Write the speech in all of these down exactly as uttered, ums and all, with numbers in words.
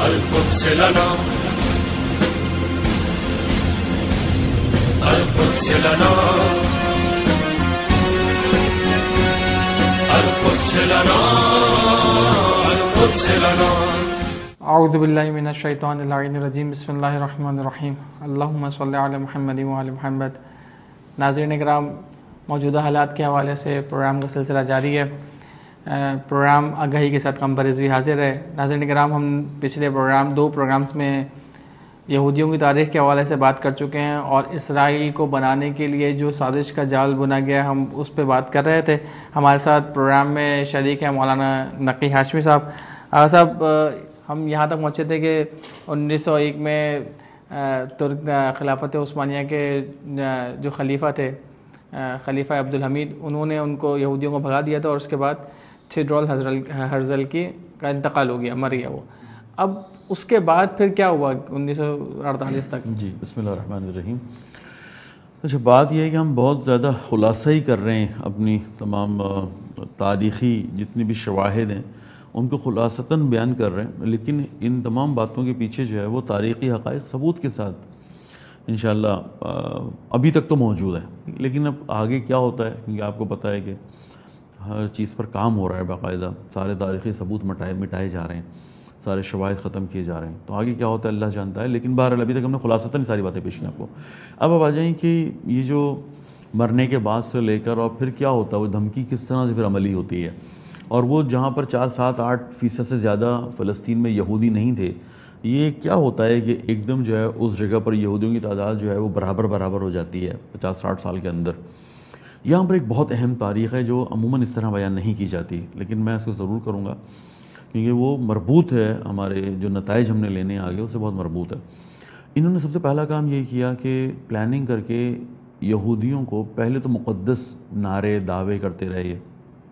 القدس لنا القدس لنا القدس لنا القدس لنا. اعوذ باللہ من الشیطان اللعین الرجیم. بسم اللہ الرحمن الرحیم. اللہم صلی علی محمد وعلی محمد. ناظرین کرام، موجودہ حالات کے حوالے سے پروگرام کا سلسلہ جاری ہے. پروگرام آگاہی کے ساتھ کم برضوی حاضر ہے. ناظرین کرام، ہم پچھلے پروگرام دو پروگرامز میں یہودیوں کی تاریخ کے حوالے سے بات کر چکے ہیں اور اسرائیل کو بنانے کے لیے جو سازش کا جال بنا گیا ہم اس پہ بات کر رہے تھے. ہمارے ساتھ پروگرام میں شریک ہیں مولانا نقی ہاشمی صاحب. صاحب، ہم یہاں تک پہنچے تھے کہ انیس سو ایک میں ترک خلافت عثمانیہ کے جو خلیفہ تھے، خلیفہ عبدالحمید، انہوں نے ان کو یہودیوں کو بھگا دیا تھا اور اس کے بعد تھیوڈور ہرزل کی کا انتقال ہو گیا، مر گیا وہ. اب اس کے بعد پھر کیا ہوا انیس سو اڑتالیس تک؟ جی، بسم اللہ الرحمن الرحیم. اچھا، بات یہ ہے کہ ہم بہت زیادہ خلاصہ ہی کر رہے ہیں اپنی تمام تاریخی جتنی بھی شواہد ہیں ان کو خلاصتاً بیان کر رہے ہیں، لیکن ان تمام باتوں کے پیچھے جو ہے وہ تاریخی حقائق ثبوت کے ساتھ انشاءاللہ ابھی تک تو موجود ہے. لیکن اب آگے کیا ہوتا ہے، کیونکہ آپ کو پتہ ہے کہ ہر چیز پر کام ہو رہا ہے باقاعدہ، سارے تاریخی ثبوت مٹائے مٹائے جا رہے ہیں، سارے شواہد ختم کیے جا رہے ہیں. تو آگے کیا ہوتا ہے اللہ جانتا ہے، لیکن بہرحال ابھی تک ہم نے خلاصتاً ساری باتیں پیش کی آپ کو. اب اب آ جائیں کہ یہ جو مرنے کے بعد سے لے کر اور پھر کیا ہوتا ہے، وہ دھمکی کس طرح سے پھر عملی ہوتی ہے، اور وہ جہاں پر چار سات آٹھ فیصد سے زیادہ فلسطین میں یہودی نہیں تھے، یہ کیا ہوتا ہے کہ ایک دم جو ہے اس جگہ پر یہودیوں کی تعداد جو ہے وہ برابر برابر ہو جاتی ہے پچاس ساٹھ سال کے اندر. یہاں پر ایک بہت اہم تاریخ ہے جو عموماً اس طرح بیان نہیں کی جاتی، لیکن میں اس کو ضرور کروں گا کیونکہ وہ مربوط ہے، ہمارے جو نتائج ہم نے لینے آگے اس سے بہت مربوط ہے. انہوں نے سب سے پہلا کام یہ کیا کہ پلاننگ کر کے یہودیوں کو پہلے تو مقدس نعرے دعوے کرتے رہے یہ،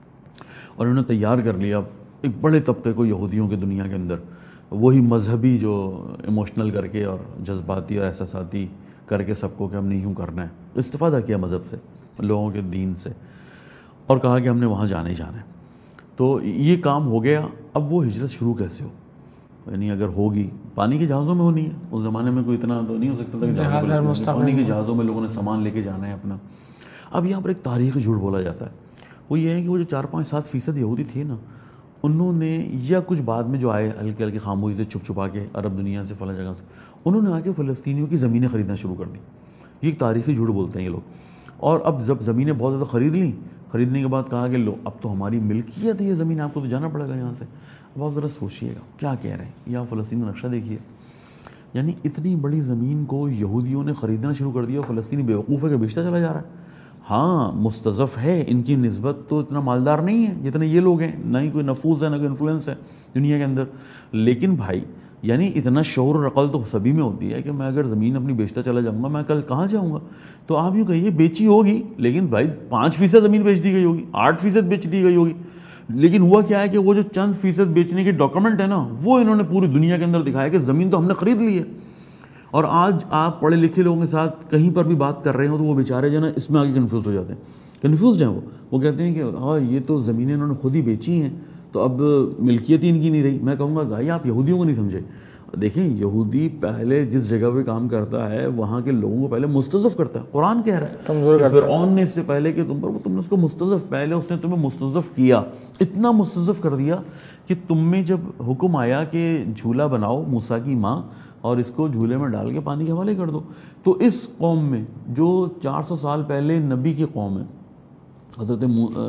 اور انہوں نے تیار کر لیا ایک بڑے طبقے کو یہودیوں کے دنیا کے اندر، وہی مذہبی جو ایموشنل کر کے اور جذباتی اور احساساتی کر کے سب کو کہ ہم نے یوں کرنا ہے. استفادہ کیا مذہب سے، لوگوں کے دین سے، اور کہا کہ ہم نے وہاں جانے جانا ہے. تو یہ کام ہو گیا. اب وہ ہجرت شروع کیسے ہو، یعنی اگر ہوگی پانی کے جہازوں میں ہونی ہے. اس زمانے میں کوئی اتنا تو نہیں ہو سکتا تھا کہ پانی کے جہازوں میں لوگوں نے سامان لے کے جانا ہے اپنا. اب یہاں پر ایک تاریخی جھوٹ بولا جاتا ہے، وہ یہ ہے کہ وہ جو چار پانچ سات فیصد یہودی تھے نا، انہوں نے یا کچھ بعد میں جو آئے ہلکے ہلکے خاموشی سے چھپ چھپا کے عرب دنیا سے فلاں جگہ سے، انہوں نے آ کے فلسطینیوں کی زمینیں خریدنا شروع کر دی. یہ ایک تاریخی جھوٹ بولتے ہیں یہ لوگ. اور اب جب زمینیں بہت زیادہ خرید لیں، خریدنے کے بعد کہا کہ لو اب تو ہماری ملکیت ہے یہ زمین، آپ کو تو جانا پڑے گا یہاں سے. اب آپ ذرا سوچیے گا کیا کہہ رہے ہیں. یہاں فلسطین کا نقشہ دیکھیے، یعنی اتنی بڑی زمین کو یہودیوں نے خریدنا شروع کر دیا اور فلسطینی بیوقوف ہے کہ بیچتا چلا جا رہا ہے. ہاں مستضعف ہے، ان کی نسبت تو اتنا مالدار نہیں ہے جتنے یہ لوگ ہیں، نہ ہی کوئی نفوذ ہے نہ کوئی انفلوئنس ہے دنیا کے اندر. لیکن بھائی یعنی اتنا شعور اور عقل تو سبھی میں ہوتی ہے کہ میں اگر زمین اپنی بیچتا چلا جاؤں گا میں کل کہاں جاؤں گا. تو آپ یوں کہیے بیچی ہوگی، لیکن بھائی پانچ فیصد زمین بیچ دی گئی ہوگی، آٹھ فیصد بیچ دی گئی ہوگی. لیکن ہوا کیا ہے کہ وہ جو چند فیصد بیچنے کے ڈاکومنٹ ہے نا، وہ انہوں نے پوری دنیا کے اندر دکھایا کہ زمین تو ہم نے خرید لی ہے. اور آج آپ پڑھے لکھے لوگوں کے ساتھ کہیں پر بھی بات کر رہے ہوں تو وہ بیچارے جو ہے نا اس میں آگے کنفیوز ہو جاتے ہیں. کنفیوزڈ ہیں وہ وہ کہتے ہیں کہ ہاں یہ تو زمینیں انہوں نے خود ہی بیچی ہیں تو اب ملکیت ہی ان کی نہیں رہی. میں کہوں گا بھائی آپ یہودیوں کو نہیں سمجھے. دیکھیں یہودی پہلے جس جگہ پہ کام کرتا ہے وہاں کے لوگوں کو پہلے مستضعف کرتا ہے. قرآن کہہ رہا ہے کہ فرعون نے اس سے پہلے کہ تم پر تم نے اس کو مستضعف، پہلے اس نے تمہیں مستضعف کیا، اتنا مستضعف کر دیا کہ تم میں جب حکم آیا کہ جھولا بناؤ موسیٰ کی ماں اور اس کو جھولے میں ڈال کے پانی کے حوالے کر دو، تو اس قوم میں جو چار سو سال پہلے نبی کی قوم ہے، حضرت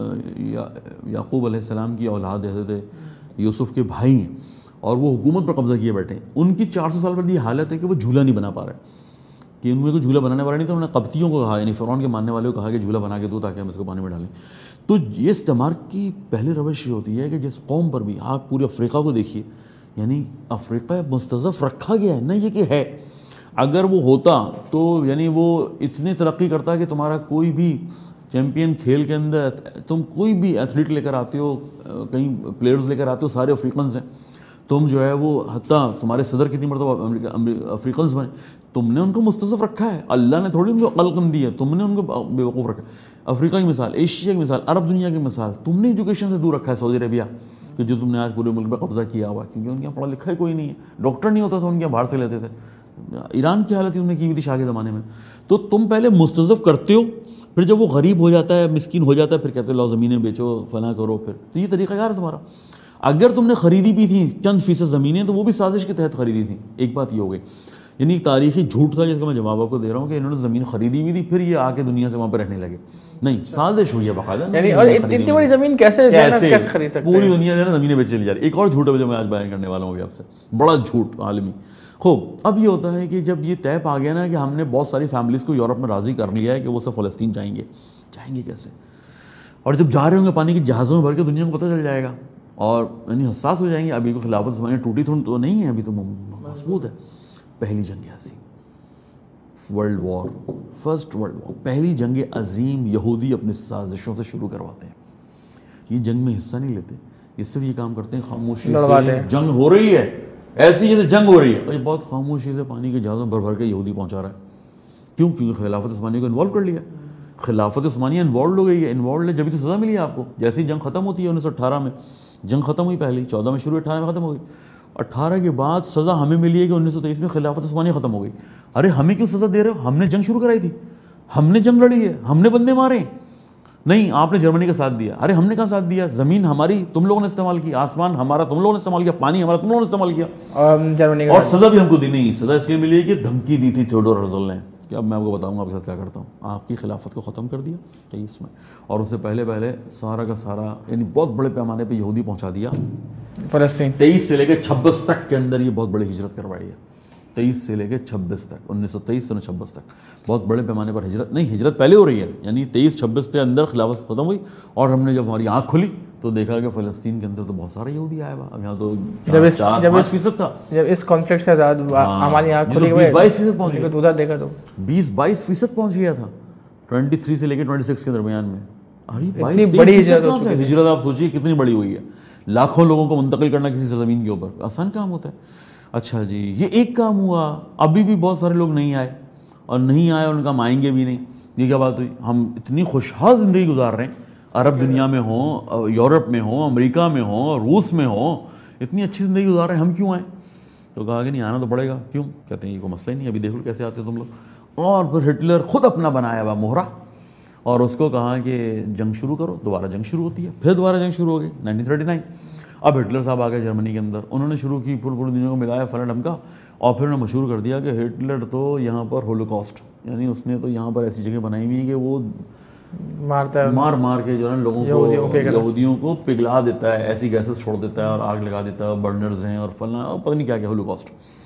یعقوب علیہ السلام کی اولاد حضرت یوسف کے بھائی ہیں اور وہ حکومت پر قبضہ کیے بیٹھے ہیں، ان کی چار سو سال پہلے یہ حالت ہے کہ وہ جھولا نہیں بنا پا رہے، کہ ان میں کوئی جھولا بنانے والا نہیں تھا. انہوں نے قبطیوں کو کہا، یعنی فرعون کے ماننے والے کو کہا کہ جھولا بنا کے دو تاکہ ہم اس کو پانی میں ڈالیں. تو یہ استعمار کی پہلے روش یہ ہوتی ہے کہ جس قوم پر بھی آپ پورے افریقہ کو دیکھیے، یعنی افریقہ مستضعف رکھا گیا ہے، نہ یہ کہ ہے. اگر وہ ہوتا تو یعنی وہ اتنے ترقی کرتا کہ تمہارا کوئی بھی چیمپئن کھیل کے اندر تم کوئی بھی ایتھلیٹ لے کر آتے ہو، کہیں پلیئرز لے کر آتے ہو سارے افریقنز ہیں، تم جو ہے وہ حتیٰ تمہارے صدر کتنی مرتبہ افریقنز بنے، تم نے ان کو مستضعف رکھا ہے. اللہ نے تھوڑی ان کو عقل کم دی ہے، تم نے ان کو بے وقوف رکھا ہے. افریقہ کی مثال، ایشیا کی مثال، عرب دنیا کی مثال، تم نے ایجوکیشن سے دور رکھا ہے. سعودی عربیہ کہ جو تم نے آج پورے ملک پہ قبضہ کیا ہوا, کیونکہ ان کے یہاں پڑھا لکھا ہی کوئی نہیں ہے, ڈاکٹر نہیں ہوتا تھا ان کے یہاں, باہر سے لیتے تھے. ایران کی حالت انہوں نے کی ہوئی تھی شاہ کے زمانے میں. تو تم پہلے مستضعف کرتے ہو, پھر جب وہ غریب ہو جاتا ہے, مسکین ہو جاتا ہے, پھر کہتے لاؤ زمینیں بیچو, فلاں کرو. پھر تو یہ طریقہ کار ہے تمہارا. اگر تم نے خریدی بھی تھیں چند فیصد زمینیں تو وہ بھی سازش کے تحت خریدی تھیں. ایک بات یہ ہو گئی, یعنی تاریخی جھوٹ تھا جس کا میں جواب آپ کو دے رہا ہوں کہ انہوں نے زمین خریدی ہوئی تھی, پھر یہ آ کے دنیا سے وہاں پہ رہنے لگے. نہیں, سازش ہوئی ہے باقاعدہ. یعنی اور اتنی بڑی زمین کیسے کیسے خرید سکتے ہیں؟ پوری دنیا جو ہے نا زمینیں بیچ چلی جا رہی. ایک اور جھوٹ ہے جو میں آج بیان کرنے والا ہوں ابھی آپ سے, بڑا جھوٹ عالمی. خوب, اب یہ ہوتا ہے کہ جب یہ طے پا گیا نا کہ ہم نے بہت ساری فیملیز کو یورپ میں راضی کر لیا ہے کہ وہ سب فلسطین جائیں گے, جائیں گے کیسے؟ اور جب جا رہے ہوں گے پانی کے جہازوں میں بھر کے, دنیا کو پتہ چل جائے گا اور یعنی حساس ہو جائیں گے. ابھی کو خلافت زمانے ٹوٹی تو نہیں ہے, ابھی تو مضبوط ہے. پہلی جنگ عظیم, world war, first world war, پہلی جنگ عظیم یہودی اپنی سازشوں سے شروع کرواتے ہیں. یہ جنگ میں حصہ نہیں لیتے, یہ صرف یہ کام کرتے ہیں خاموشی سے, جنگ ہو رہی ہے ایسی جیسے جنگ ہو رہی ہے, بہت خاموشی سے پانی کے جہازوں بھر بھر کے یہودی پہنچا رہا ہے. کیوں؟ کیونکہ خلافت عثمانیہ کو انوالو کر لیا. خلافت عثمانیہ انوالوڈ ہو گئی ہے, انوالوڈ ہے جبھی تو سزا ملی ہے آپ کو. جیسے ہی جنگ ختم ہوتی ہے انیس سو اٹھارہ میں, جنگ ختم ہوئی پہلی, چودہ میں شروع, اٹھارہ میں ختم ہو گئی. اٹھارہ کے بعد سزا ہمیں ملی ہے کہ انیس سو تیئیس میں خلافت عثمانیہ ختم ہو گئی. ارے ہمیں کیوں سزا دے رہے ہو؟ ہم نے جنگ شروع کرائی تھی, ہم نے جنگ لڑی ہے, ہم نے بندے مارے. نہیں, آپ نے جرمنی کا ساتھ دیا. ارے ہم نے کہاں ساتھ دیا؟ زمین ہماری تم لوگوں نے استعمال کی, آسمان ہمارا تم لوگوں نے استعمال کیا, پانی ہمارا تم لوگوں نے استعمال کیا, اور سزا بھی ہم کو دی نہیں. سزا اس لیے ملی ہے کہ دھمکی دی تھی تھیوڈور ہرزل نے کہ اب میں آپ کو بتاؤں گا آپ کے ساتھ کیا کرتا ہوں. آپ کی خلافت کو ختم کر دیا تیئیس میں, اور اس سے پہلے پہلے سارا کا سارا یعنی بہت بڑے پیمانے پہ یہودی پہنچا دیا فلسطین. تیئیس سے لے کے چھبیس تک کے اندر یہ بہت بڑی ہجرت کروائی ہے. تیئیس سے لے کے چھبیس تک, انیس سو تیئیس سے چھبیس تک بہت بڑے پیمانے پر ہجرت. نہیں, ہجرت پہلے ہو رہی ہے, یعنی تیئیس چھبیس کے اندر خلافت ختم ہوئی, اور ہم نے جب ہماری آنکھ کھلی تو دیکھا کہ فلسطین کے اندر تو بہت سارا یہودی آیا ہوا. اب یہاں تو چار پانچ فیصد تھا. جب اس کانفلکٹ سے آزاد ہماری آنکھ کھلی, بیس بائیس فیصد پہنچ گیا. ادھر دیکھا تو بیس بائیس فیصد پہنچ گیا تھا ٹوئنٹی تھری سے لے کے ٹوئنٹی سکس کے درمیان میں. ارے بڑی ہجرت آپ سوچیے کتنی بڑی ہوئی ہے. لاکھوں لوگوں کو منتقل کرنا کسی سرزمین کے اوپر آسان کام ہوتا ہے. اچھا جی, یہ ایک کام ہوا. ابھی بھی بہت سارے لوگ نہیں آئے, اور نہیں آئے ان کا ہم آئیں گے بھی نہیں. یہ کیا بات ہوئی؟ ہم اتنی خوشحال زندگی گزار رہے ہیں, عرب دنیا میں ہوں, یورپ میں ہوں, امریکہ میں ہوں, روس میں ہوں, اتنی اچھی زندگی گزار رہے ہیں, ہم کیوں آئیں؟ تو کہا کہ نہیں, آنا تو پڑے گا. کیوں؟ کہتے ہیں یہ کوئی مسئلہ ہی نہیں, ابھی دیکھ لو کیسے آتے تم لوگ. اور پھر ہٹلر خود اپنا بنایا ہوا موہرا, اور اس کو کہا کہ جنگ شروع کرو. دوبارہ جنگ شروع ہوتی ہے, پھر دوبارہ جنگ شروع ہو گئی نائنٹین تھرٹی نائن. اب ہٹلر صاحب آ گئے جرمنی کے اندر, انہوں نے شروع کی پوری پوری دنیا کو ملایا فلاں ڈھمکا, اور پھر انہوں نے مشہور کر دیا کہ ہٹلر تو یہاں پر ہولوکاسٹ, یعنی اس نے تو یہاں پر ایسی جگہ بنائی ہوئی ہے کہ وہ مارتا مار مار کے جو ہے نا لوگوں کو, یہودیوں کو پگھلا دیتا ہے, ایسی گیسز چھوڑ دیتا ہے اور آگ لگا دیتا ہے, برنرز ہیں اور فلاں پتہ نہیں کیا کیا ہولوکاسٹ.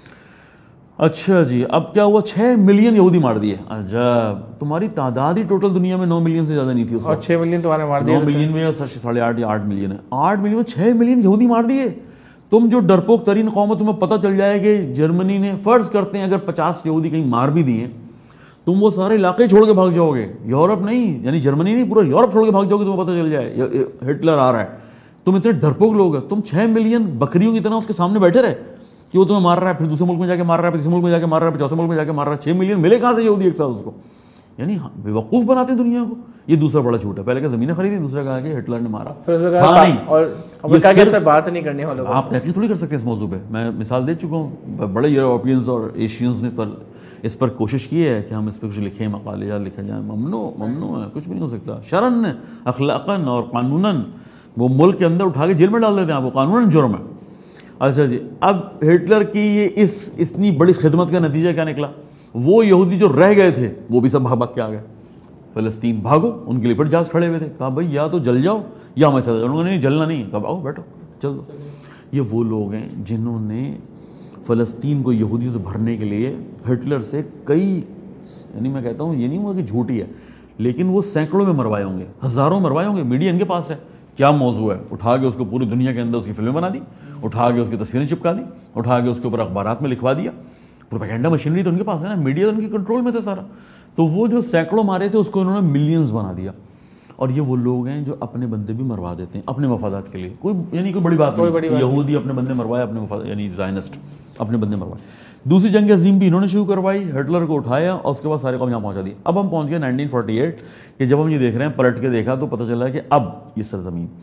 اچھا جی, اب کیا ہوا؟ چھ ملین یہودی مار دیے. عجب, تمہاری تعداد ہی ٹوٹل دنیا میں نو ملین سے زیادہ نہیں تھی اس وقت. اور چھ ملین تمہارے مار دیے. نو ملین میں ساڑھے آٹھ یا آٹھ ملین ہے. آٹھ ملین میں چھ ملین یہودی مار دیے. تم جو ڈرپوک ترین قوم ہے, تمہیں پتہ چل جائے کہ جرمنی نے, فرض کرتے ہیں اگر پچاس یہودی کہیں مار بھی دیے, تم وہ سارے علاقے چھوڑ کے بھاگ جاؤ گے. یورپ نہیں, یعنی جرمنی نہیں, پورا یورپ چھوڑ کے بھاگ جاؤ گے, تمہیں پتہ چل جائے ہٹلر آ رہا ہے. تم اتنے ڈرپوک لوگ ہیں, تم چھ ملین بکریوں کی طرح اس کے سامنے بیٹھے رہے کہ وہ تمہیں مار رہا ہے, پھر دوسرے ملک میں جا کے مار رہا ہے, پھر تیسرے ملک میں جا کے مار رہا ہے, پھر چوتھے ملک میں جا کے مار رہا ہے. چھ ملین ملے کہاں سے یہودی ایک ساتھ اس کو؟ یعنی بیوقوف بناتے ہیں دنیا کو. یہ دوسرا بڑا جھوٹ ہے. پہلے کہ زمینیں خریدی, دوسرا کہا کہ ہٹلر نے مارا. ہاں نہیں, بات نہیں کرنے والے, آپ تحقیق تھوڑی کر سکتے ہیں اس موضوع پہ. میں مثال دے چکا ہوں, بڑے یورپینز اور ایشینز نے پر اس پر کوشش کی ہے کہ ہم اس پہ کچھ لکھیں, مقالے یا لکھے جائیں. ممنوع ممنوع ہے, کچھ بھی نہیں ہو سکتا. شرعاً, اخلاقاً اور قانوناً وہ ملک کے اندر اٹھا کے جیل میں ڈال دیتے ہیں آپ کو, قانوناً جرم ہے. اچھا جی, اب ہٹلر کی یہ اس اتنی بڑی خدمت کا نتیجہ کیا نکلا؟ وہ یہودی جو رہ گئے تھے وہ بھی سب بھاگ بھاگ کے آ گئے فلسطین. بھاگو, ان کے لیے پھر جہاز کھڑے ہوئے تھے. کہا بھائی یا تو جل جاؤ یا ہمارے ساتھ. انہوں نے نہیں, جلنا نہیں. کہا آؤ بیٹھو چل دو. یہ وہ لوگ ہیں جنہوں نے فلسطین کو یہودیوں سے بھرنے کے لیے ہٹلر سے کئی, یعنی میں کہتا ہوں یہ نہیں ہوا کہ جھوٹی ہے, لیکن وہ سینکڑوں میں مروائے ہوں گے, ہزاروں مروائے ہوں گے. میڈیا ان کے پاس ہے, کیا موضوع ہے, اٹھا کے اس کو پوری دنیا کے اندر اس کی فلمیں بنا دی, اٹھا کے اس کی تصویریں چپکا دی, اٹھا کے اس کے اوپر اخبارات میں لکھوا دیا. پروپیگنڈا مشینری تو ان کے پاس ہے نا, میڈیا تو ان کے کنٹرول میں تھا سارا. تو وہ جو سینکڑوں مارے تھے اس کو انہوں نے ملینز بنا دیا. اور یہ وہ لوگ ہیں جو اپنے بندے بھی مروا دیتے ہیں اپنے مفادات کے لیے. کوئی یعنی کوئی بڑی بات نہیں, یہودی اپنے بندے مروائے, اپنے مفاد یعنی زائنسٹ اپنے بندے مروائے. دوسری جنگ عظیم بھی انہوں نے شروع کروائی, ہٹلر کو اٹھایا اور اس کے بعد سارے قوم یہاں پہنچا دی. اب ہم پہنچ گئے نائنٹین فورٹی ایٹ کہ جب ہم یہ دیکھ رہے ہیں, پلٹ کے دیکھا تو پتہ چلا کہ اب یہ سرزمین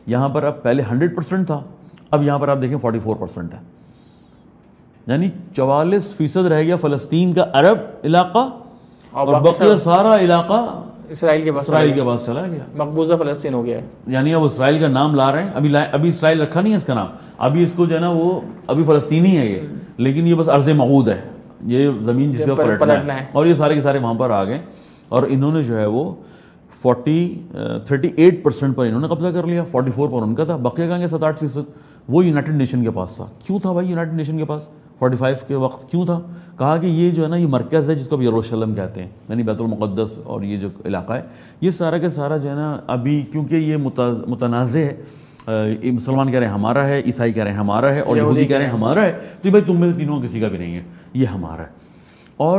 یہاں پر اب پہلے ہنڈریڈ پرسینٹ تھا، اب یہاں پر آپ دیکھیں فورٹی فور پرسینٹ ہے، یعنی چوالیس فیصد رہ گیا فلسطین کا عرب علاقہ اور بقیہ سارا علاقہ اسرائیل کے پاس اسرائیل کے پاس چلا گیا، مقبوضہ فلسطین ہو گیا ہے. یعنی اب اسرائیل کا نام لا رہے ہیں، ابھی ابھی اسرائیل رکھا نہیں ہے اس کا نام، ابھی اس کو جو ہے نا وہ ابھی فلسطینی ہے یہ، لیکن یہ بس ارض موعود ہے، یہ زمین جس کا پلٹنا ہے، اور یہ سارے کے سارے وہاں پر آ گئے اور انہوں نے جو ہے وہ فورٹی تھرٹی ایٹ پرسینٹ پر انہوں نے قبضہ کر لیا، فورٹی فور پر ان کا تھا، بقیہ کہیں گے سات آٹھ فیصد وہ یونائٹڈ نیشن کے پاس تھا. کیوں تھا بھائی یونائٹڈ نیشن کے پاس فورٹی فائیو کے وقت کیوں تھا؟ کہا کہ یہ جو ہے نا یہ مرکز ہے جس کو اب یروشلم کہتے ہیں، یعنی بیت المقدس، اور یہ جو علاقہ ہے یہ سارا کے سارا جو ہے نا ابھی کیونکہ یہ متنازع ہے، مسلمان کہہ رہے ہیں ہمارا ہے، عیسائی کہہ رہے ہیں ہمارا ہے، اور یہودی کہہ رہے ہیں ہمارا ہے، تو بھائی تم میں سے تینوں کسی کا بھی نہیں ہے، یہ ہمارا ہے. اور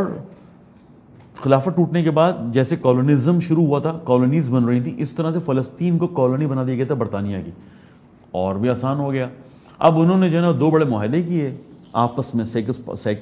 خلافت ٹوٹنے کے بعد جیسے کالونزم شروع ہوا تھا، کالونیز بن رہی تھیں، اس طرح سے فلسطین کو کالونی بنا دیا گیا تھا برطانیہ کی، اور بھی آسان ہو گیا. اب انہوں نے جو ہے نا دو بڑے معاہدے کیے آپس میں، سائکس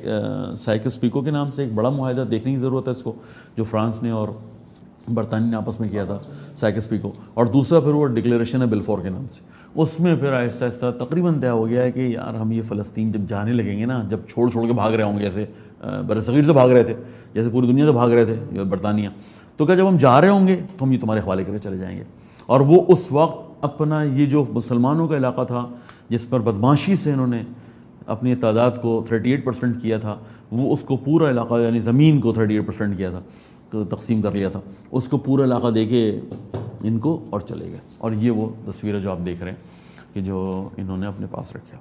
سائکس پیکو کے نام سے ایک بڑا معاہدہ، دیکھنے کی ضرورت ہے اس کو، جو فرانس نے اور برطانیہ نے آپس میں کیا تھا، سائکس پیکو، اور دوسرا پھر وہ ڈکلیریشن ہے بلفور کے نام سے. اس میں پھر آہستہ آہستہ تقریباً طے ہو گیا ہے کہ یار ہم یہ فلسطین جب جانے لگیں گے نا، جب چھوڑ چھوڑ کے بھاگ رہے ہوں گے، جیسے بر صغیر سے بھاگ رہے تھے، جیسے پوری دنیا سے بھاگ رہے تھے برطانیہ، تو کیا جب ہم جا رہے ہوں گے تو ہم یہ تمہارے حوالے کرے چلے جائیں گے. اور وہ اس وقت اپنا یہ جو مسلمانوں کا علاقہ تھا جس پر بدماشی سے انہوں نے اپنی تعداد کو تھرٹی ایٹ پرسینٹ کیا تھا، وہ اس کو پورا علاقہ یعنی زمین کو تھرٹی ایٹ پرسینٹ کیا تھا، تقسیم کر لیا تھا، اس کو پورا علاقہ دے کے ان کو اور چلے گئے. اور یہ وہ تصویر ہے جو آپ دیکھ رہے ہیں کہ جو انہوں نے اپنے پاس رکھا.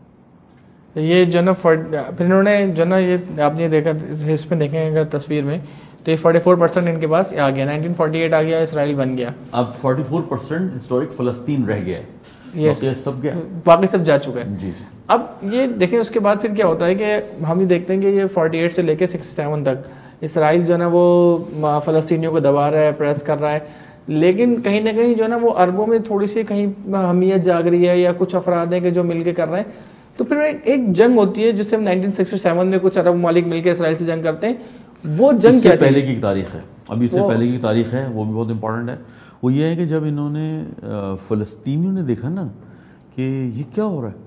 یہ جو نا پھر انہوں نے جو نا یہ آپ نے دیکھا اس میں دیکھیں اگر تصویر میں تو یہ فورٹی فور پرسینٹ ان کے پاس آ گیا، نائنٹین فورٹی ایٹ آ گیا، اسرائیل بن گیا. اب فورٹی فور پرسینٹ ہسٹورک فلسطین رہ گیا ہے، سب گیا، باقی سب جا چکا ہے. جی جی. اب یہ دیکھیں اس کے بعد پھر کیا ہوتا ہے کہ ہم یہ دیکھتے ہیں کہ یہ فورٹی ایٹ سے لے کے سکسٹی سیون تک اسرائیل جو ہے نا وہ فلسطینیوں کو دبا رہا ہے، پریس کر رہا ہے، لیکن کہیں نہ کہیں جو ہے نا وہ عربوں میں تھوڑی سی کہیں حمیت جاگ رہی ہے، یا کچھ افراد ہیں کہ جو مل کے کر رہے ہیں. تو پھر ایک جنگ ہوتی ہے جس سے ہم نائنٹین سکسٹی سیون میں کچھ عرب ممالک مل کے اسرائیل سے جنگ کرتے ہیں. وہ جنگ کیا پہلے کی تاریخ ہے، ابھی سے پہلے کی تاریخ ہے، وہ بھی بہت امپورٹنٹ ہے. وہ یہ ہے کہ جب انہوں نے فلسطینیوں نے دیکھا نا کہ یہ کیا ہو رہا ہے،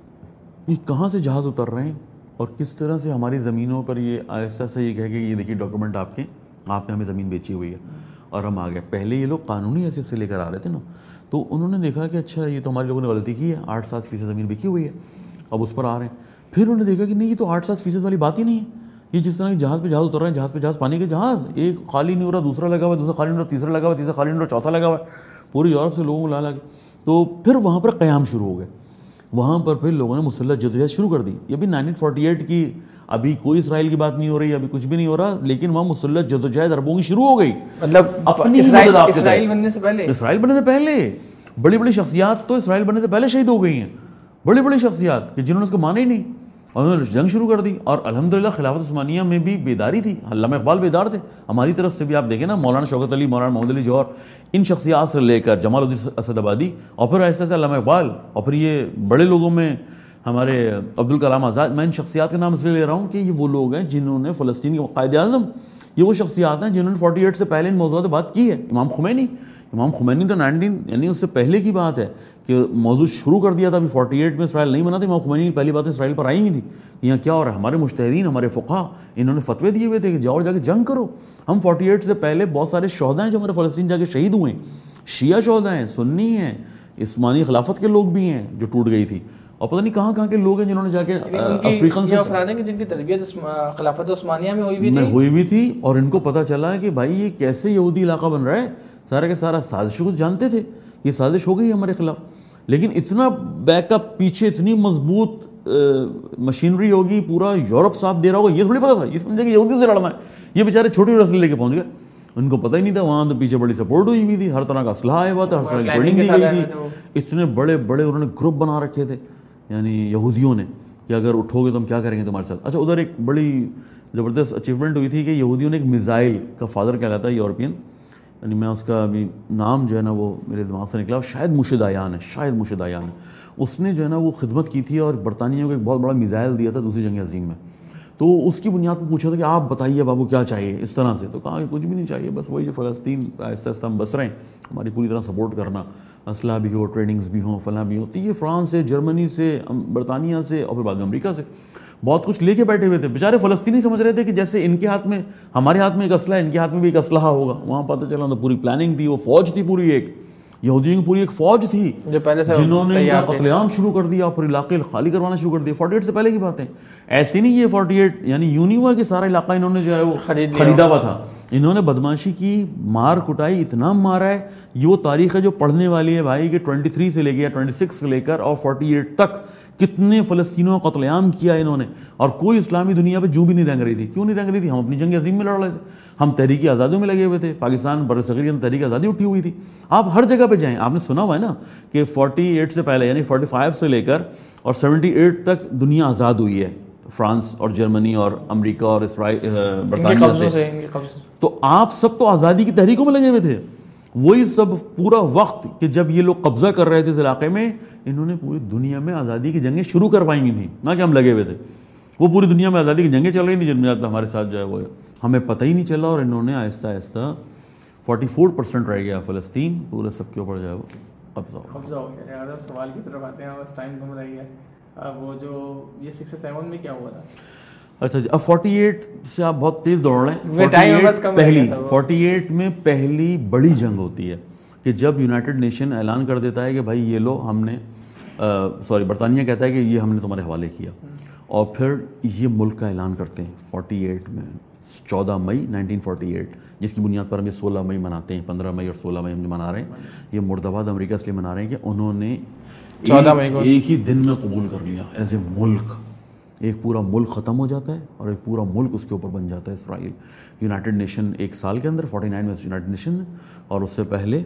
یہ کہاں سے جہاز اتر رہے ہیں اور کس طرح سے ہماری زمینوں پر یہ آہستہ سے یہ کہہ کہ یہ دیکھیے ڈاکومنٹ آپ کے، آپ نے ہمیں زمین بیچی ہوئی ہے اور ہم آ گئے. پہلے یہ لوگ قانونی حیثیت سے لے کر آ رہے تھے نا، تو انہوں نے دیکھا کہ اچھا یہ تو ہمارے لوگوں نے غلطی کی ہے، آٹھ سات فیصد زمین بکی ہوئی ہے، اب اس پر آ رہے ہیں. پھر انہوں نے دیکھا کہ نہیں یہ تو آٹھ سات فیصد والی بات ہی نہیں ہے، یہ جس طرح جہاز پہ جہاز اتر رہے ہیں، جہاز پہ جہاز پانی کے جہاز، ایک خالی نہیں ہو رہا دوسرا لگا ہوا ہے، دوسرا خالی نہیں ہو رہا تیسرا لگا ہوا ہے، تیسرا خالی نہیں ہو رہا چوتھا لگا ہوا ہے، پوری یورپ سے لوگوں کو لا لا کے. تو پھر وہاں پر قیام شروع ہو گئے، وہاں پر پھر لوگوں نے مسلح جدوجہد شروع کر دی. یہ بھی نائنٹین فورٹی ایٹ کی، ابھی کوئی اسرائیل کی بات نہیں ہو رہی، ابھی کچھ بھی نہیں ہو رہا، لیکن وہاں مسلح جدوجہد عربوں کی شروع ہو گئی. مطلب اپنی اسرائیل بننے سے پہلے اسرائیل بننے سے پہلے بڑی بڑی شخصیات تو اسرائیل بننے سے پہلے شہید ہو گئی ہیں، بڑی بڑی شخصیات کہ جنہوں نے اس کو مانا ہی نہیں، اور انہوں نے جنگ شروع کر دی. اور الحمدللہ خلافت عثمانیہ میں بھی بیداری تھی، علامہ اقبال بیدار تھے، ہماری طرف سے بھی آپ دیکھیں نا، مولانا شوکت علی، مولانا محمد علی جوہر، ان شخصیات سے لے کر جمال الدین اسد آبادی، اور پھر ایسے ایسے علامہ اقبال، اور پھر یہ بڑے لوگوں میں ہمارے عبدالکلام آزاد. میں ان شخصیات کا نام اس لیے لے رہا ہوں کہ یہ وہ لوگ ہیں جنہوں نے فلسطین کے قائد اعظم، یہ وہ شخصیات ہیں جنہوں نے فورٹی ایٹ سے پہلے ان موضوعات بات کی ہے. امام خمینی امام خمینی تو نائنٹین یعنی اس سے پہلے کی بات ہے کہ موضوع شروع کر دیا تھا. ابھی فورٹی ایٹ میں اسرائیل نہیں بنا تھا، امام خمینی کی پہلی باتیں اسرائیل پر آئی ہوئی تھی، یہاں کیا ہو رہا ہے. ہمارے مجتہدین، ہمارے فقہا، انہوں نے فتوے دیے ہوئے تھے کہ جاؤ جا کے جنگ کرو. ہم فورٹی ایٹ سے پہلے بہت سارے شہداء ہیں جو ہمارے فلسطین جا کے شہید ہوئے ہیں، شیعہ شہداء ہیں، سنی ہیں، عثمانی خلافت کے لوگ بھی ہیں جو ٹوٹ گئی تھی، اور پتہ نہیں کہاں کہاں کے لوگ ہیں جنہوں نے جا کے افریقن سے جن کی تربیت خلافت عثمانیہ میں ہوئی بھی تھی ہوئی بھی تھی اور ان کو پتہ چلا کہ بھائی یہ کیسے یہودی علاقہ بن رہا ہے. سارا کے سارا سازشوں کو جانتے تھے، یہ سازش ہو گئی ہے ہمارے خلاف، لیکن اتنا بیک اپ پیچھے اتنی مضبوط مشینری ہوگی، پورا یورپ ساتھ دے رہا ہوگا، یہ تھوڑی پتہ تھا. یہ سمجھے کہ یہودی سے لڑنا ہے، یہ بیچارے چھوٹی چھوٹی اسلحے لے کے پہنچ گئے، ان کو پتہ ہی نہیں تھا. وہاں تو پیچھے بڑی سپورٹ ہوئی ہوئی تھی، ہر طرح کا اسلحہ آیا ہوا تھا، ہر طرح کی ٹریننگ دی گئی تھی. اتنے بڑے بڑے انہوں نے گروپ بنا رکھے تھے یعنی یہودیوں نے کہ اگر اٹھو گے تو ہم کیا کریں گے تمہارے ساتھ. اچھا ادھر ایک بڑی زبردست اچیومنٹ ہوئی تھی کہ یہودیوں نے ایک میزائل کا فادر کہلاتا ہے یورپین، یعنی میں اس کا ابھی نام جو ہے نا وہ میرے دماغ سے نکلا، شاید مشدایان ہے، شاید مشدایان ہے. اس نے جو ہے نا وہ خدمت کی تھی اور برطانیہ کو ایک بہت بڑا میزائل دیا تھا دوسری جنگ عظیم میں. تو اس کی بنیاد پہ پوچھا تھا کہ آپ بتائیے بابو کیا چاہیے اس طرح سے. تو کہا کہ کچھ بھی نہیں چاہیے, بس وہی جو فلسطین آہستہ آہستہ ہم بس رہے ہیں, ہماری پوری طرح سپورٹ کرنا, اسلحہ بھی ہو, ٹریننگز بھی ہوں, فلاں بھی ہو. تو یہ فرانس سے, جرمنی سے, برطانیہ سے اور پھر بعد میں امریکہ سے بہت کچھ لے کے بیٹھے ہوئے تھے. بیچارے فلسطینی سمجھ رہے تھے کہ جیسے ان کے ہاتھ میں, ہمارے ہاتھ میں ایک اسلحہ ہے, ان کے ہاتھ میں بھی ایک اسلحہ ہوگا. وہاں پتہ چلا تو پوری پلاننگ تھی, وہ فوج تھی پوری, ایک یہودیوں کی پوری ایک فوج تھی جو پہلے سے جنہوں نے قتل عام شروع کر دیا اور پھر علاقے خالی کروانا شروع کر دیا. فورٹی ایٹ سے پہلے کی بات ہے, ایسی نہیں یہ فورٹی ایٹ یعنی یوں نہیں ہوا کہ سارا علاقہ انہوں نے جو ہے وہ خریدا ہوا تھا. انہوں نے بدماشی کی, مار کٹائی, اتنا مارا ہے. یہ وہ تاریخ ہے جو پڑھنے والی ہے بھائی, کہ ٹوئنٹی تھری سے لے کے یا ٹوئنٹی سکس سے لے کر اور فورٹی ایٹ تک کتنے فلسطینیوں کا قتل عام کیا انہوں نے. اور کوئی اسلامی دنیا پہ جو بھی نہیں رنگ رہی تھی. کیوں نہیں رنگ رہی تھی؟ ہم اپنی جنگ عظیم میں لڑ رہے تھے, ہم تحریک آزادیوں میں لگے ہوئے تھے. پاکستان برصغیر کے اندر تحریک آزادی اٹھی ہوئی تھی. آپ ہر جگہ پہ جائیں, آپ نے سنا ہوا ہے نا کہ فورٹی ایٹ سے پہلے یعنی فورٹی فائیو سے لے کر اور سیونٹی ایٹ تک دنیا آزاد ہوئی ہے, فرانس اور جرمنی اور امریکہ اور اسرائیل, برطانیہ سے. تو آپ سب تو آزادی کی تحریکوں میں لگے ہوئے تھے. وہی سب پورا وقت کہ جب یہ لوگ قبضہ کر رہے تھے اس علاقے میں, انہوں نے پوری دنیا میں آزادی کی جنگیں شروع کروائی ہوئی تھیں, نہ کہ ہم لگے ہوئے تھے. وہ پوری دنیا میں آزادی کی جنگیں چل رہی تھیں جن میں ہمارے ساتھ جو ہے وہ ہمیں پتہ ہی نہیں چلا, اور انہوں نے آہستہ آہستہ فورٹی فور پرسینٹ رہ گیا فلسطین, پورے سب کے اوپر جو ہے وہ قبضہ ہو قبضہ ہو گیا. اگر سوال کی طرف آتے ہیں, بس ٹائم کم رہ گیا. اب وہ جو یہ سکسٹی سیون میں کیا ہوا تھا؟ اچھا جی, اب فورٹی ایٹ سے آپ بہت تیز دوڑ رہے ہیں. پہلی فورٹی ایٹ میں پہلی بڑی جنگ ہوتی ہے کہ جب یونائٹڈ نیشن اعلان کر دیتا ہے کہ بھائی یہ لو ہم نے, سوری برطانیہ کہتا ہے کہ یہ ہم نے تمہارے حوالے کیا, اور پھر یہ ملک کا اعلان کرتے ہیں فورٹی ایٹ میں, چودہ مئی نائنٹین فورٹی ایٹ, جس کی بنیاد پر ہم یہ سولہ مئی مناتے ہیں. پندرہ مئی اور سولہ مئی ہم جو منا رہے ہیں, یہ مرد آباد امریکہ اس لیے منا رہے ہیں کہ انہوں نے ایک ہی دن میں قبول کر لیا ایز اے ملک. ایک پورا ملک ختم ہو جاتا ہے اور ایک پورا ملک اس کے اوپر بن جاتا ہے اسرائیل. یونائٹڈ نیشن ایک سال کے اندر, فورٹی نائن میں یونائٹڈ نیشن, اور اس سے پہلے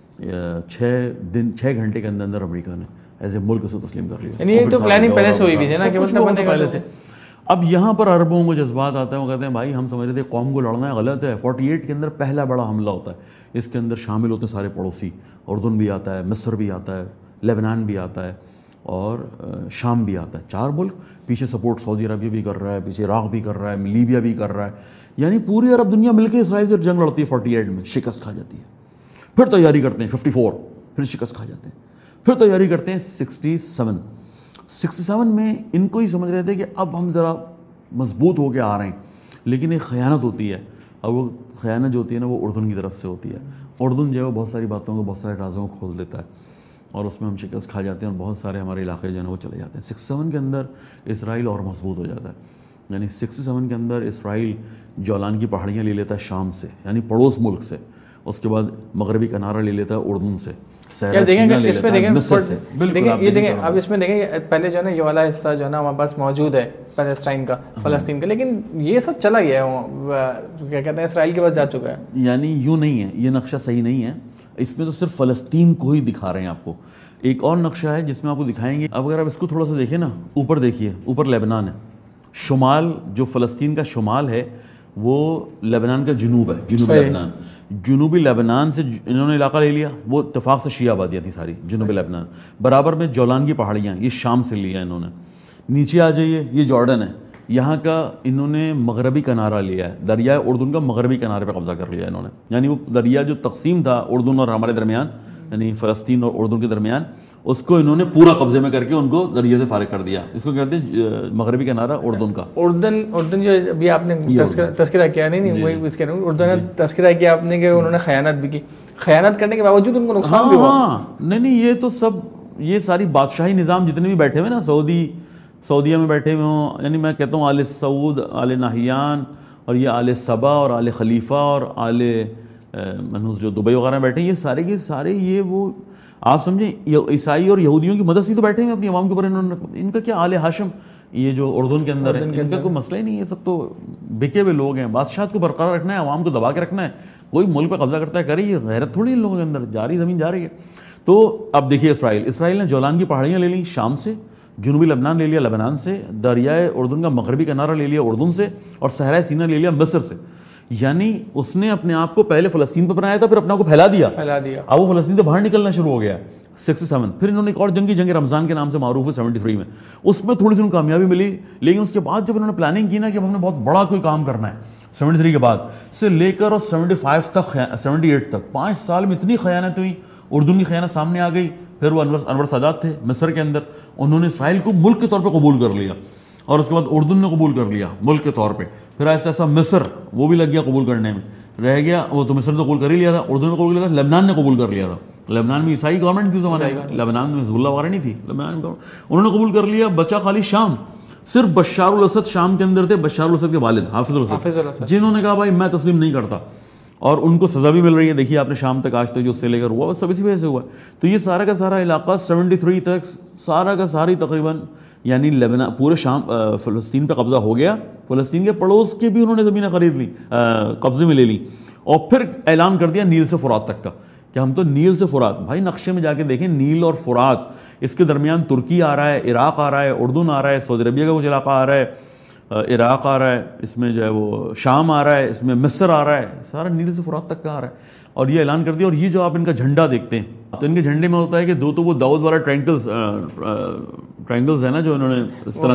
چھ دن چھ گھنٹے کے اندر اندر امریکہ نے ایز اے ملک اسے تسلیم کر لیا. یعنی تو پلاننگ پہلے سے ہوئی بھی تھی نا کہ مطلب بندے پہلے سے. اب یہاں پر عربوں کو جذبات آتے ہیں, وہ کہتے ہیں بھائی ہم سمجھ رہے تھے قوم کو لڑنا ہے, غلط ہے. فورٹی ایٹ کے اندر پہلا بڑا حملہ ہوتا ہے, اس کے اندر شامل ہوتے ہیں سارے پڑوسی. اردن بھی آتا ہے, مصر بھی آتا ہے, لیبنان بھی آتا ہے اور شام بھی آتا ہے. چار ملک. پیچھے سپورٹ سعودی عربیہ بھی کر رہا ہے, پیچھے عراق بھی کر رہا ہے, لیبیا بھی کر رہا ہے. یعنی پوری عرب دنیا مل کے اسرائیل سے جنگ لڑتی ہے. فورٹی ایٹ میں شکست کھا جاتی ہے, پھر تیاری کرتے ہیں ففٹی فور, پھر شکست کھا جاتے ہیں, پھر تیاری کرتے ہیں سکسٹی سیون. سکسٹی سیون میں ان کو ہی سمجھ رہے تھے کہ اب ہم ذرا مضبوط ہو کے آ رہے ہیں, لیکن ایک خیانت ہوتی ہے. اور وہ خیانت جو ہوتی ہے نا, وہ اردن کی طرف سے ہوتی ہے. اردن جو ہے وہ بہت ساری باتوں کو, بہت سارے رازوں کو کھول دیتا ہے, اور اس میں ہم شکست کھا جاتے ہیں, اور بہت سارے ہمارے علاقے جو ہیں وہ چلے جاتے ہیں. سکسٹی سیون کے اندر اسرائیل اور مضبوط ہو جاتا ہے. یعنی سکسٹی سیون کے اندر اسرائیل جولان کی پہاڑیاں لے لیتا ہے شام سے, یعنی پڑوس ملک سے. اس کے بعد مغربی کنارہ لے لیتا ہے اردن سے, صحرا سینا لے لیتا ہے مصر سے. بالکل یہ دیکھیں, اب اس میں دیکھیں پہلے جو ہے نا یہ والا حصہ جو ہے نا ہمارے پاس موجود ہے پیلسٹائن کا, فلسطین کا, لیکن یہ سب چلا گیا ہے, کیا کہتے ہیں اسرائیل کے پاس جا چکا ہے. یعنی یوں نہیں ہے, یہ نقشہ صحیح نہیں ہے. اس میں تو صرف فلسطین کو ہی دکھا رہے ہیں آپ کو. ایک اور نقشہ ہے جس میں آپ کو دکھائیں گے. اب اگر آپ اس کو تھوڑا سا دیکھیں نا, اوپر دیکھیے, اوپر لیبنان ہے, شمال جو فلسطین کا شمال ہے وہ لیبنان کا جنوب ہے, جنوبی لیبنان. جنوبی لیبنان سے انہوں نے علاقہ لے لیا, وہ اتفاق سے شیعہ آبادیاں تھی ساری جنوبی لیبنان. برابر میں جولان کی پہاڑیاں, یہ شام سے لیا انہوں نے. نیچے آ جائیے, یہ جارڈن ہے, یہاں کا انہوں نے مغربی کنارہ لیا ہے, دریائے اردن کا مغربی کنارے پہ قبضہ کر لیا انہوں نے. یعنی وہ دریا جو تقسیم تھا اردن اور ہمارے درمیان, یعنی فلسطین اور اردن کے درمیان, اس کو انہوں نے پورا قبضے میں کر کے ان کو دریا سے فارغ کر دیا. اس کو کہتے ہیں مغربی کنارہ اردن کا. اردن اردن جو ابھی آپ نے تذکرہ کیا, نہیں نہیں وہی کہہ رہا ہوں, اردن نے تذکرہ کیا آپ نے کہ انہوں نے خیانت بھی کی. خیانت کرنے کے باوجود ان کو نقصان بھی ہوا. ہاں نہیں نہیں, یہ تو سب, یہ ساری بادشاہی نظام جتنے بھی بیٹھے ہوئے نا, سعودی سعودیہ میں بیٹھے ہوئے ہوں, یعنی میں کہتا ہوں آل سعود, آل نہیان, اور یہ آل صبا اور آل خلیفہ اور آل منوس جو دبئی وغیرہ میں بیٹھے ہیں, یہ سارے کے سارے یہ وہ آپ سمجھیں عیسائی اور یہودیوں کی مدد سے تو بیٹھے ہیں اپنی عوام کے اوپر. انہوں نے ان کا کیا, آل ہاشم یہ جو اردن کے اندر ہے, ان کا کوئی مسئلہ ہی نہیں ہے. سب تو بکے ہوئے لوگ ہیں. بادشاہت کو برقرار رکھنا ہے, عوام کو دبا کے رکھنا ہے. کوئی ملک پہ قبضہ کرتا ہے کرے, یہ غیرت تھوڑی ان لوگوں کے اندر, جاری زمین جا رہی ہے. تو اب دیکھیے اسرائیل اسرائیل نے جولان کی پہاڑیاں لے لیں شام سے, جنوبی لبنان لے لیا لبنان سے, دریائے اردن کا مغربی کنارہ لے لیا اردن سے, اور صحرائے سینا لے لیا مصر سے. یعنی اس نے اپنے آپ کو پہلے فلسطین پہ بنایا تھا، پھر اپنے آپ کو پھیلا دیا پھیلا دیا اب وہ فلسطین سے باہر نکلنا شروع ہو گیا سکسٹی سیون. پھر انہوں نے ایک اور جنگی جنگ رمضان کے نام سے معروف ہے سیونٹی تھری میں، اس میں تھوڑی سی ان کو کامیابی ملی. لیکن اس کے بعد جب انہوں نے پلاننگ کی نا کہ اب ہم نے بہت بڑا کوئی کام کرنا ہے، سیونٹی تھری کے بعد سے لے کر اور سیونٹی فائیو تک سیونٹی ایٹ تک پانچ سال میں اتنی خیانت ہوئی، اردن کی خیانت سامنے آ گئی. پھر وہ انور انور سادات تھے مصر کے اندر، انہوں نے اسرائیل کو ملک کے طور پہ قبول کر لیا، اور اس کے بعد اردن نے قبول کر لیا ملک کے طور پہ. پھر ایسا ایسا مصر وہ بھی لگ گیا قبول کرنے میں، رہ گیا وہ تو مصر نے قبول کر ہی لیا تھا، اردن نے قبول کر لیا تھا، لبنان نے قبول کر لیا تھا. لبنان میں عیسائی گورنمنٹ تھی اس زمانے میں، لبنان میں حزب اللہ وغیرہ نہیں تھی، لبنان انہوں نے قبول کر لیا. بچا خالی شام، صرف بشار الاسد شام کے اندر تھے، بشار الاسد کے والد حافظ الاسد، جنہوں نے کہا بھائی میں تسلیم نہیں کرتا، اور ان کو سزا بھی مل رہی ہے. دیکھیے آپ نے شام تک آج تک جو اس سے لے کر ہوا وہ سب اسی وجہ سے ہوا ہے. تو یہ سارا کا سارا علاقہ سیونٹی تھری تک سارا کا ساری تقریباً یعنی لبنان پورے شام فلسطین پہ قبضہ ہو گیا. فلسطین کے پڑوس کے بھی انہوں نے زمینیں خرید لی، قبضے میں لے لی، اور پھر اعلان کر دیا نیل سے فرات تک کا کہ ہم تو نیل سے فرات. بھائی نقشے میں جا کے دیکھیں نیل اور فرات، اس کے درمیان ترکی آ رہا ہے، عراق آ رہا ہے، اردن آ رہا ہے، سعودی عربیہ کا کچھ علاقہ آ رہا ہے، عراق آ رہا ہے، اس میں جو ہے وہ شام آ رہا ہے، اس میں مصر آ رہا ہے، سارا نیل سے فرات تک کا آ رہا ہے. اور یہ اعلان کر دیا. اور یہ جو آپ ان کا جھنڈا دیکھتے ہیں تو ان کے جھنڈے میں ہوتا ہے کہ دو تو وہ داؤد والا ٹرائنگلز ٹرائنگلز ہے نا جو انہوں نے اس طرح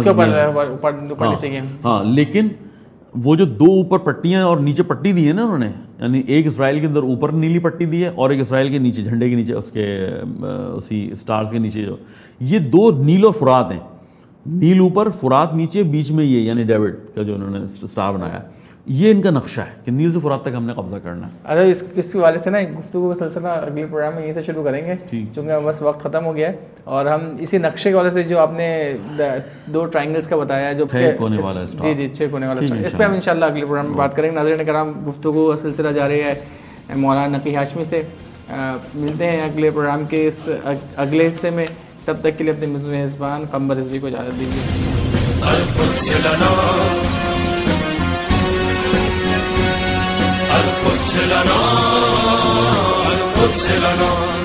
سے، ہاں لیکن وہ جو دو اوپر پٹیاں اور نیچے پٹی دی ہے نا انہوں نے، یعنی ایک اسرائیل کے اندر اوپر نیلی پٹی دی ہے اور ایک اسرائیل کے نیچے جھنڈے کے نیچے اس کے اسی اسٹارز کے نیچے، جو یہ دو نیل اور فرات ہیں، نیل اوپر فرات نیچے، بیچ میں یہ یعنی ڈیوڈ کا جو انہوں نے اسٹار بنایا. یہ ان کا نقشہ ہے کہ نیل سے فرات تک ہم نے قبضہ کرنا ہے. اچھا اس اس کے والے سے نا گفتگو کا سلسلہ اگلے پروگرام میں یہیں سے شروع کریں گے، چونکہ بس وقت ختم ہو گیا ہے. اور ہم اسی نقشے کے والے سے جو آپ نے دو ٹرائنگلز کا بتایا جو چھ کونے والا جی جی چھ کونے والا، اس پہ ہم انشاءاللہ اگلے پروگرام میں بات کریں گے. ناظرین کرام گفتگو کا سلسلہ جاری ہے مولانا نقی ہاشمی سے. ملتے ہیں اگلے پروگرام کے اس اگلے حصے میں، تب تک کے لیے اپنے میزبان قمر رضوی کو اجازت دیجیے. القدس لنا القدس لنا القدس لنا